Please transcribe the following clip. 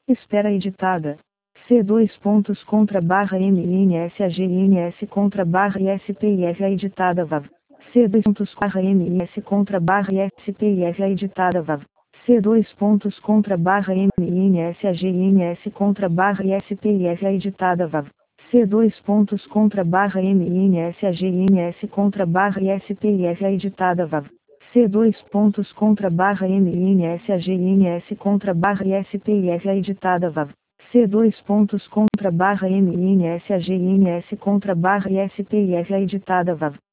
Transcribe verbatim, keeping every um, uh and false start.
Espera editada. C dois pontos contra barra M N S A G N S contra barra I S P I F A editada V A V. C dois pontos barra M N S contra barra I S P I F A editada V A V. C dois pontos contra barra M N S A G N S contra barra I S P I F A editada V A V. C dois pontos contra barra M N S A G N S contra barra I S P I F A editada V A V. C dois pontos contra barra M N S A G N S contra barra I S P I F A editada V A V. C dois pontos contra barra M N S A G N S contra barra I S P I F A editada V A V.